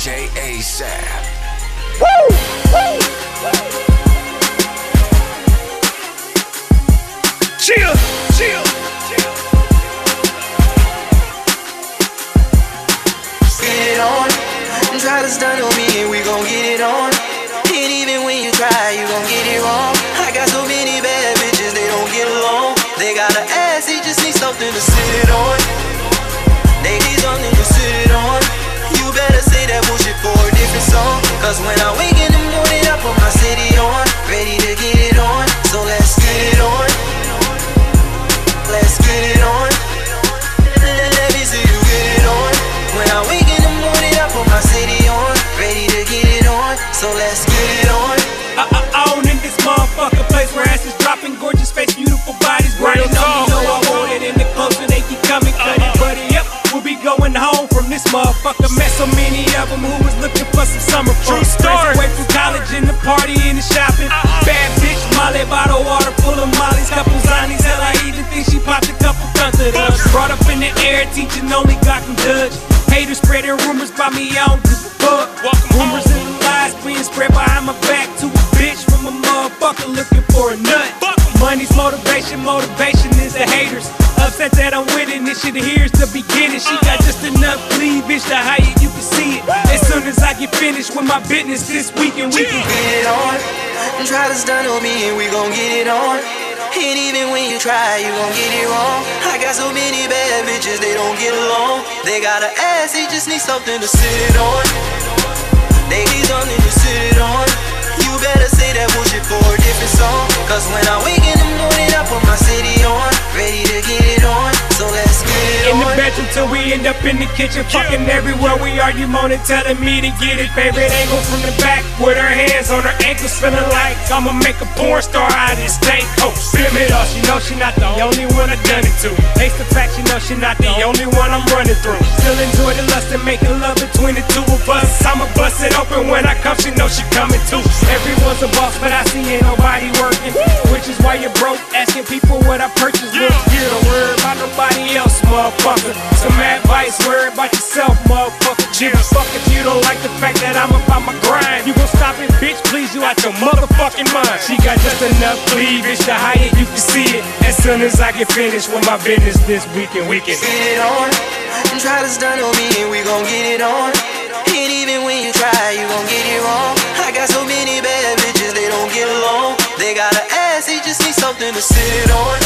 DJ ASAP. Woo! Chill, chill. Get it on. Try to stun on me and we gon' get it on. And even when you try, you gon' get it wrong. I got so many bad bitches, they don't get along. They got an ass, they just need something to sit on. They need something to sit on. You better say that bullshit for a different song. Cause when I wake in the morning, I put my city on. Ready to get it on, so let's get it on. Let's get it on. Let me see you get it on. When I wake in the morning, I put my city on. Ready to get it on, so let's get it on. On in this motherfucker place where asses dropping, gorgeous face, beautiful bodies. Grinding on me, know I want it in the clothes and they keep coming, cut it, buddy. Yep, we'll be going home from this motherfucker. Met so many of them who was looking for some summer fun. True story. Away from college and the party and the shopping. Bad bitch, Molly, bottle water full of Molly's, couple Zanies. Hell, I even think she popped a couple tons of us. Brought up in the air, teaching only God can judge. Haters spreading rumors about me, I don't give a fuck. Rumors and lies being spread behind my back to a bitch from a motherfucker looking for a nut. Money's motivation, motivation is the haters. Upset that I'm winning, this shit here's the beginning. She got just enough cleavage to hide it, you can see it. As soon as I get finished with my business this weekend, we can get it on. Try to stun on me and we gon' get it on. And even when you try, you gon' get it wrong. I got so many bad bitches, they don't get along. They got an ass, they just need something to sit on. They need something to sit on. You better say that bullshit for a different song. Cause when I wake in the morning, I put my city on. Ready to get it on, so let's get it in on. the bedroom till we end up in the kitchen. Fucking everywhere we argue, moaning, telling me to get it. Favorite angle from the back with her hands on her ankles, feeling like I'ma make a porn star out of this stank coat. Spim it all, she know she not the only one I done it to. Face the fact, she know she not the only one I'm running through. Still enjoy the lust and making love between the two of us. I'ma bust it open when I come, she know she coming too. Everyone's a boss, but I see ain't nobody working. Which is why you're broke, asking people what I purchased. Look here, don't worry about nobody else, motherfucker. Some advice, worry about yourself, motherfucker. Give a fuck if you don't like the fact that I'm about my grind. You gon' stop it, bitch, please, you out your motherfucking mind. She got just enough cleavage to hide it, you can see it. As soon as I get finished with my business this weekend, we can get it on. Try to stun on me and we gon' get it on. And even when you try, you gon' get it wrong. I got so many bad bitches, they don't get along. They got an ass, they just need something to sit on.